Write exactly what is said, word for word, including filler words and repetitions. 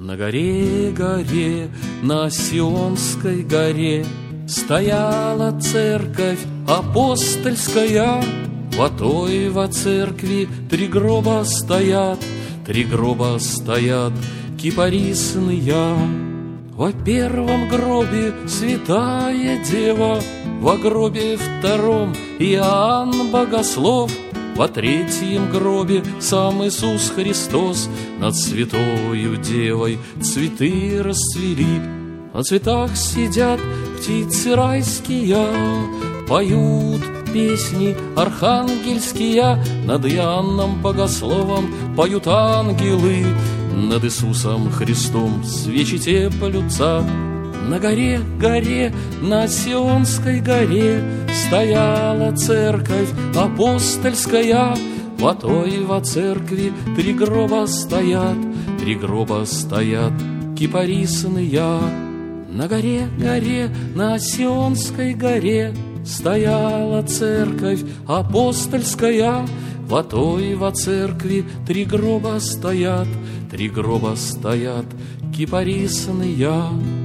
На горе, горе, на Сионской горе стояла церковь апостольская. Во той во церкви три гроба стоят, три гроба стоят кипарисные. Во первом гробе святая дева, во гробе втором Иоанн Богослов, во третьем гробе сам Иисус Христос. Над святою девой цветы расцвели, на цветах сидят птицы райские, поют песни архангельские. Над Иоанном Богословом поют ангелы, над Иисусом Христом свечи теплются. На горе, горе, на Сионской горе стояла церковь апостольская. Во той во церкви три гроба стоят, три гроба стоят кипарисные. На горе, горе, на Сионской горе стояла церковь апостольская. Во той во церкви три гроба стоят, три гроба стоят кипарисные.